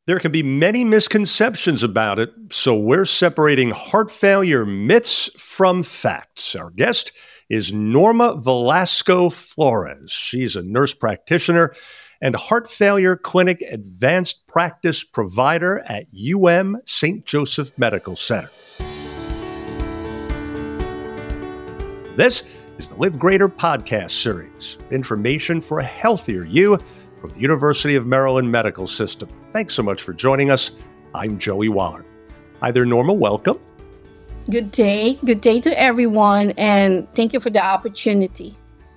There can be many misconceptions about it, so we're separating heart failure myths from facts. Our guest is Norma Velasco Flores. She's a nurse practitioner and heart failure clinic advanced practice provider at St. Joseph Medical Center. This is the Live Greater podcast series, information for a healthier you from the University of Maryland Medical System. Thanks so much for joining us. I'm Joey Waller. Hi there, Norma. Welcome. Good day. Good day to everyone, and thank you for the opportunity.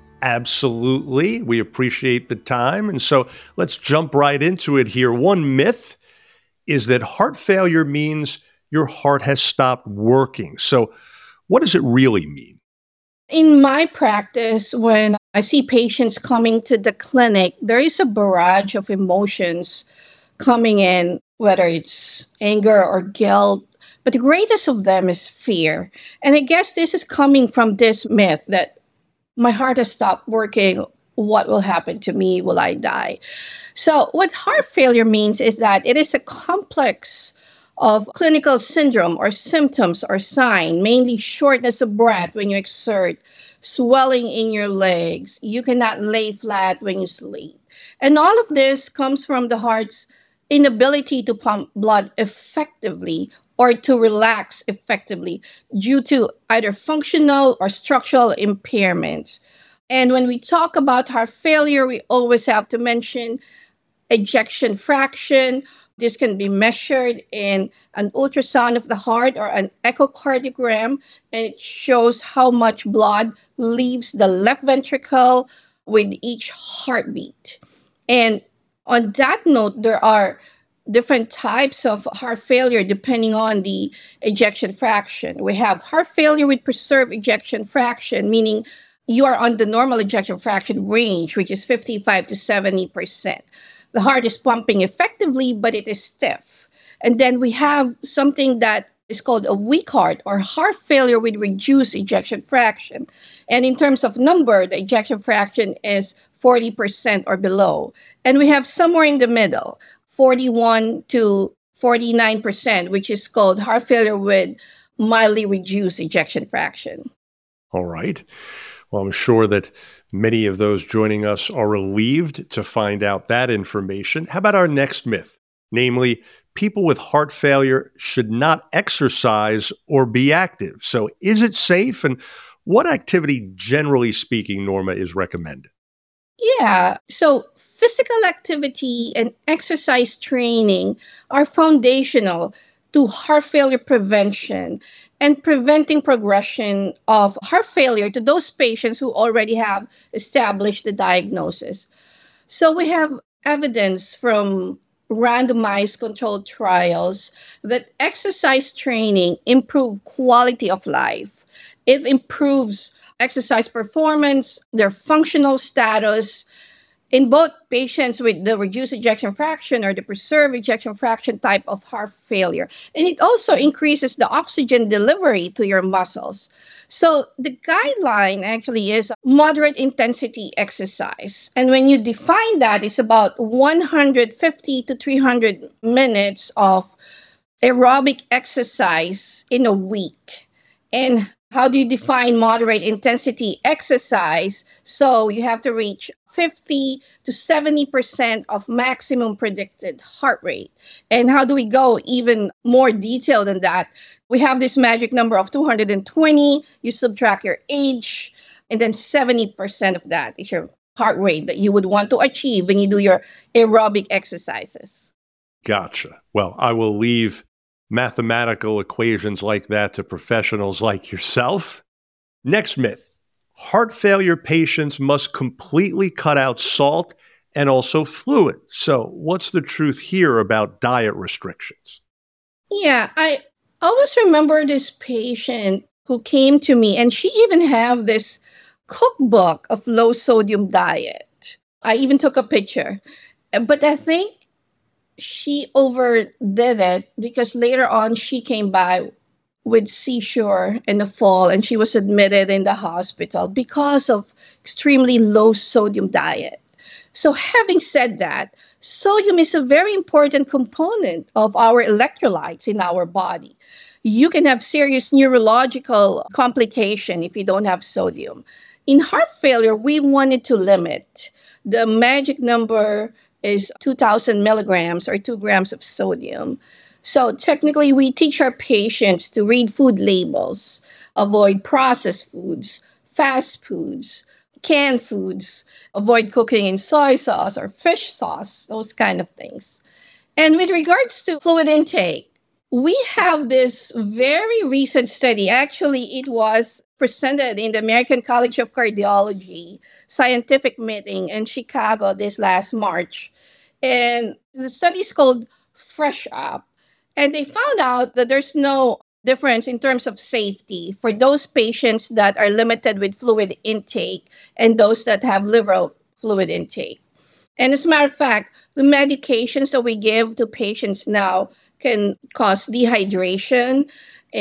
Absolutely. We appreciate the time. And so let's jump right into it here. One myth is that heart failure means your heart has stopped working. So what does it really mean? In my practice, when I see patients coming to the clinic, there is a barrage of emotions coming in, whether it's anger or guilt, but the greatest of them is fear. And I guess this is coming from this myth that my heart has stopped working. What will happen to me? Will I die? So what heart failure means is that it is a complex of clinical syndrome or symptoms or sign, mainly shortness of breath when you exert, swelling in your legs, you cannot lay flat when you sleep. And all of this comes from the heart's inability to pump blood effectively or to relax effectively due to either functional or structural impairments. And when we talk about heart failure, we always have to mention ejection fraction. This can be measured in an ultrasound of the heart or an echocardiogram, and it shows how much blood leaves the left ventricle with each heartbeat. And on that note, there are different types of heart failure depending on the ejection fraction. We have heart failure with preserved ejection fraction, meaning you are on the normal ejection fraction range, which is 55 to 70%. The heart is pumping effectively, but it is stiff. And then we have something that is called a weak heart or heart failure with reduced ejection fraction. And in terms of number, the ejection fraction is 40% or below. And we have somewhere in the middle, 41 to 49%, which is called heart failure with mildly reduced ejection fraction. All right. Well, I'm sure that many of those joining us are relieved to find out that information. How about our next myth? Namely, people with heart failure should not exercise or be active. So is it safe? And what activity, generally speaking, Norma, is recommended? Yeah, so physical activity and exercise training are foundational to heart failure prevention and preventing progression of heart failure to those patients who already have established the diagnosis. So we have evidence from randomized controlled trials that exercise training improve quality of life. It improves exercise performance, their functional status, in both patients with the reduced ejection fraction or the preserved ejection fraction type of heart failure. And it also increases the oxygen delivery to your muscles. So the guideline actually is moderate intensity exercise. And when you define that, it's about 150 to 300 minutes of aerobic exercise in a week. And how do you define moderate intensity exercise? So you have to reach 50 to 70% of maximum predicted heart rate. And how do we go even more detailed than that? We have this magic number of 220. You subtract your age, and then 70% of that is your heart rate that you would want to achieve when you do your aerobic exercises. Gotcha. Well, I will leave mathematical equations like that to professionals like yourself. Next myth, heart failure patients must completely cut out salt and also fluid. So what's the truth here about diet restrictions? Yeah, I always remember this patient who came to me and she even have this cookbook of low sodium diet. I even took a picture. But I think she overdid it because later on she came by with seizure in the fall and she was admitted in the hospital because of extremely low sodium diet. So having said that, Sodium is a very important component of our electrolytes in our body. You can have serious neurological complication if you don't have sodium. In heart failure, we wanted to limit. The magic number is 2,000 milligrams or 2 grams of sodium. So technically, we teach our patients to read food labels, avoid processed foods, fast foods, canned foods, avoid cooking in soy sauce or fish sauce, those kind of things. And with regards to fluid intake, we have this very recent study. Actually, it was presented in the American College of Cardiology scientific meeting in Chicago this last March. And the study is called Fresh Up. And they found out that there's no difference in terms of safety for those patients that are limited with fluid intake and those that have liberal fluid intake. And as a matter of fact, the medications that we give to patients now can cause dehydration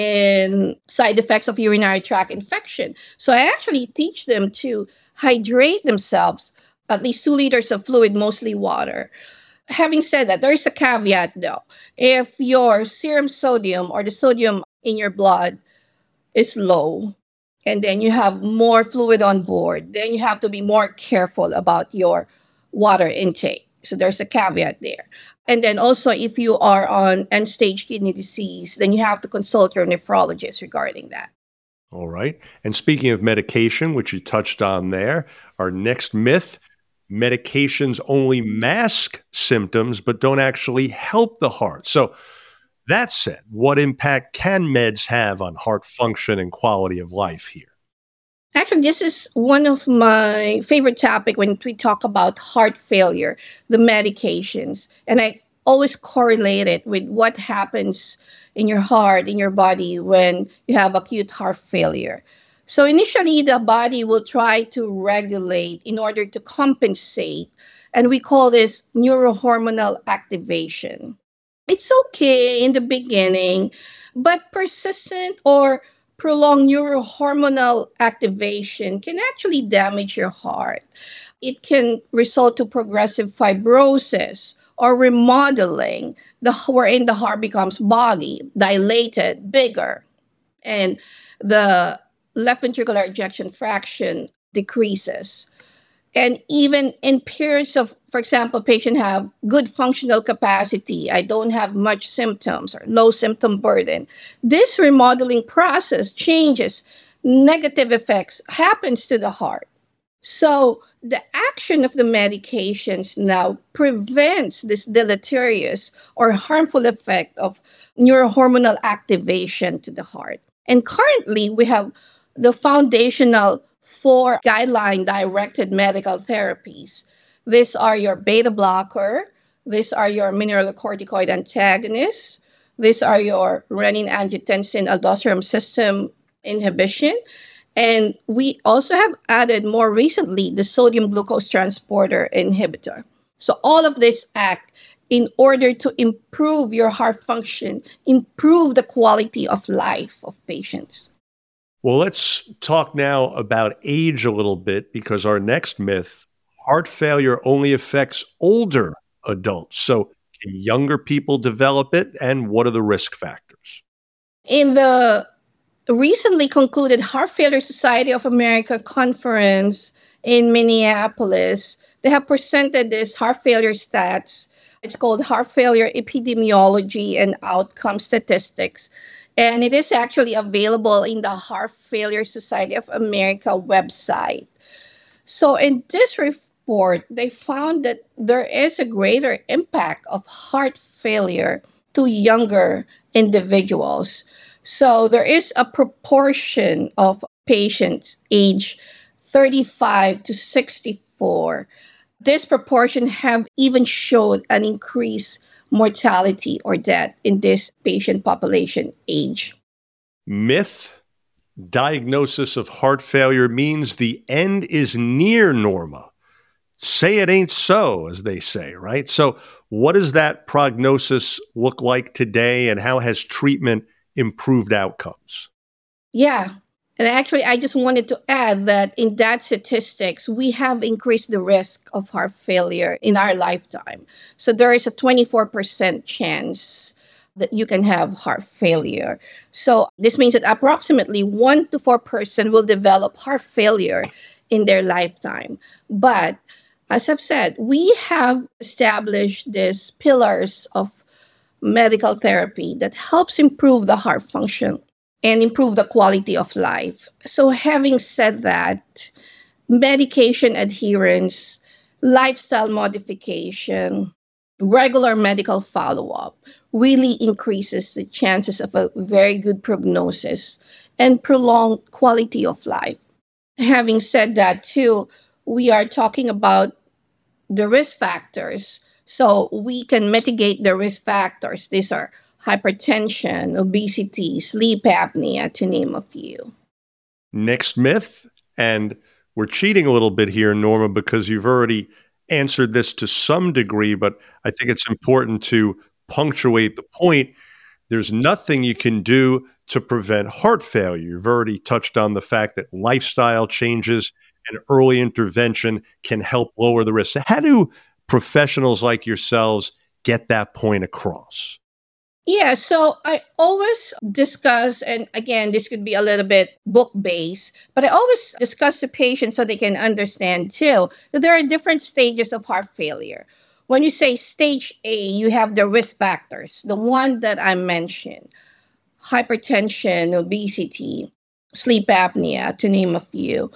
and side effects of urinary tract infection. So I actually teach them to hydrate themselves, at least 2 liters of fluid, mostly water. Having said that, there is a caveat though. If your serum sodium or the sodium in your blood is low, and then you have more fluid on board, then you have to be more careful about your water intake. So there's a caveat there. And then also, if you are on end stage kidney disease, then you have to consult your nephrologist regarding that. All right. And speaking of medication, which you touched on there, our next myth: medications only mask symptoms, but don't actually help the heart. So that said, what impact can meds have on heart function and quality of life here? Actually, this is one of my favorite topic when we talk about heart failure, the medications. And I always correlate it with what happens in your heart, in your body when you have acute heart failure. So initially, the body will try to regulate in order to compensate. And we call this neurohormonal activation. It's okay in the beginning, but persistent or prolonged neurohormonal activation can actually damage your heart. It can result to progressive fibrosis or remodeling, wherein the heart becomes boggy, dilated, bigger, and the left ventricular ejection fraction decreases. And even in periods of, for example, patient have good functional capacity, I don't have much symptoms or low symptom burden, this remodeling process changes, negative effects happens to the heart. So the action of the medications now prevents this deleterious or harmful effect of neurohormonal activation to the heart. And currently we have the foundational 4 guideline directed medical therapies. These are your beta blocker, these are your mineralocorticoid antagonists, these are your renin angiotensin aldosterone system inhibition. And we also have added more recently the sodium glucose transporter inhibitor. So all of this act in order to improve your heart function, improve the quality of life of patients. Well, let's talk now about age a little bit, because our next myth: heart failure only affects older adults. So can younger people develop it, and what are the risk factors? In the recently concluded Heart Failure Society of America conference in Minneapolis, they have presented this heart failure stats. It's called Heart Failure Epidemiology and Outcome Statistics. And it is actually available in the Heart Failure Society of America website. So in this report, they found that there is a greater impact of heart failure to younger individuals. So there is a proportion of patients age 35 to 64. This proportion have even showed an increased mortality or death in this patient population age. Myth: diagnosis of heart failure means the end is near, Norma. Say it ain't so, as they say, right? So what does that prognosis look like today, and how has treatment improved outcomes? Yeah. And actually, I just wanted to add that in that statistics, we have increased the risk of heart failure in our lifetime. So there is a 24% chance that you can have heart failure. So this means that approximately 1 to 4% will develop heart failure in their lifetime. But as I've said, we have established these pillars of medical therapy that helps improve the heart function and improve the quality of life. So, having said that, medication adherence, lifestyle modification, regular medical follow up really increases the chances of a very good prognosis and prolonged quality of life. Having said that, too, we are talking about the risk factors. So we can mitigate the risk factors. These are hypertension, obesity, sleep apnea, to name a few. Next myth, and we're cheating a little bit here, Norma, because you've already answered this to some degree, but I think it's important to punctuate the point. There's nothing you can do to prevent heart failure. You've already touched on the fact that lifestyle changes and early intervention can help lower the risk. So how do professionals like yourselves get that point across? Yeah, so I always discuss, and again, this could be a little bit book based, but I always discuss the patient so they can understand too that there are different stages of heart failure. When you say stage A, you have the risk factors, the one that I mentioned: hypertension, obesity, sleep apnea, to name a few.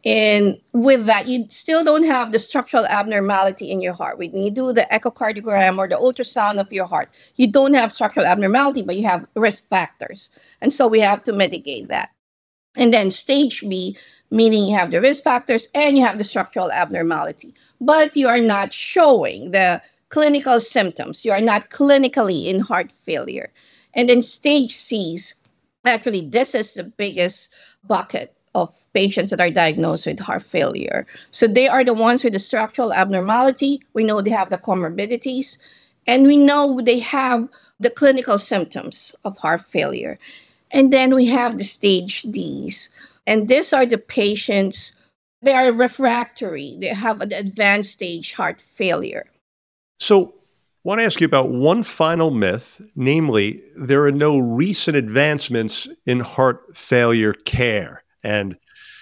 And with that, you still don't have the structural abnormality in your heart. When you do the echocardiogram or the ultrasound of your heart, you don't have structural abnormality, but you have risk factors. And so we have to mitigate that. And then stage B, meaning you have the risk factors and you have the structural abnormality, but you are not showing the clinical symptoms. You are not clinically in heart failure. And then stage C's, actually, this is the biggest bucket of patients that are diagnosed with heart failure. So they are the ones with the structural abnormality. We know they have the comorbidities, and we know they have the clinical symptoms of heart failure. And then we have the stage Ds. And these are the patients, they are refractory, they have an advanced stage heart failure. So, I want to ask you about one final myth, namely, there are no recent advancements in heart failure care. And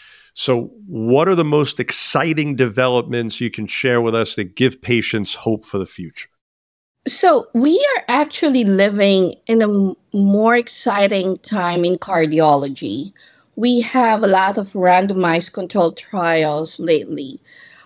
so, what are the most exciting developments you can share with us that give patients hope for the future? So we are actually living in a more exciting time in cardiology. We have a lot of randomized controlled trials lately.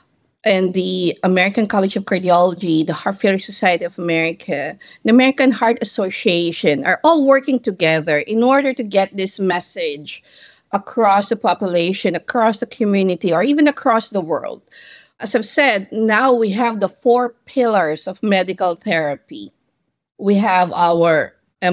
And the American College of Cardiology, the Heart Failure Society of America, the American Heart Association are all working together in order to get this message across the population, across the community, or even across the world. As I've said, now we have the four pillars of medical therapy. We have our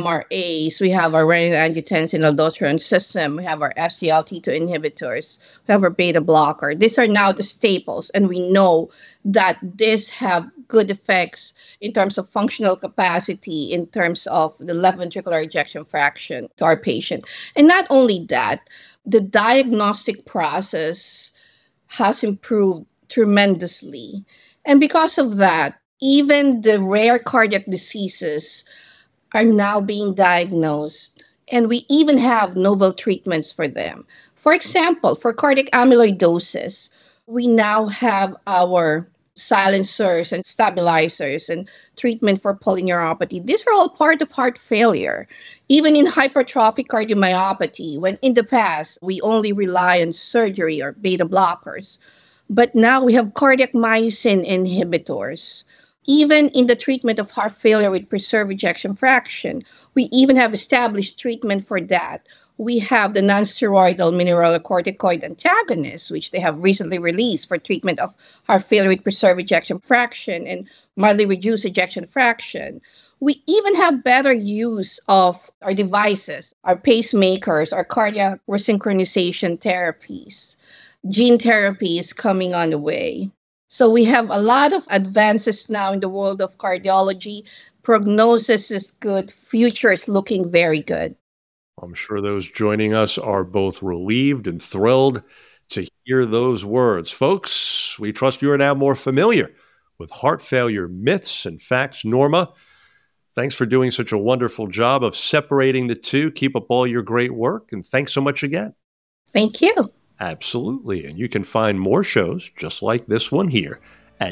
MRAs, we have our renin-angiotensin-aldosterone system, we have our SGLT2 inhibitors, we have our beta blocker. These are now the staples, and we know that these have good effects in terms of functional capacity, in terms of the left ventricular ejection fraction to our patient. And not only that, the diagnostic process has improved tremendously. And because of that, even the rare cardiac diseases are now being diagnosed, and we even have novel treatments for them. For example, for cardiac amyloidosis, we now have our silencers and stabilizers and treatment for polyneuropathy. These are all part of heart failure. Even in hypertrophic cardiomyopathy, when in the past we only rely on surgery or beta blockers, but now we have cardiac myosin inhibitors. Even in the treatment of heart failure with preserved ejection fraction, we even have established treatment for that. We have the nonsteroidal mineralocorticoid antagonists, which they have recently released for treatment of heart failure with preserved ejection fraction and mildly reduced ejection fraction. We even have better use of our devices, our pacemakers, our cardiac resynchronization therapies. Gene therapy is coming on the way. So we have a lot of advances now in the world of cardiology. Prognosis is good, future is looking very good. I'm sure those joining us are both relieved and thrilled to hear those words. Folks, we trust you are now more familiar with heart failure myths and facts. Norma, thanks for doing such a wonderful job of separating the two. Keep up all your great work, and thanks so much again. Thank you. Absolutely. And you can find more shows just like this one here at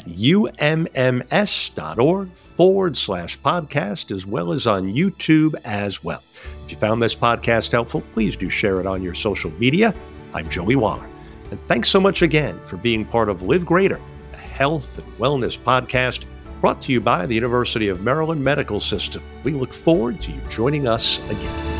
umms.org/podcast, as well as on YouTube as well. If you found this podcast helpful, please do share it on your social media. I'm Joey Waller. And thanks so much again for being part of Live Greater, a health and wellness podcast brought to you by the University of Maryland Medical System. We look forward to you joining us again.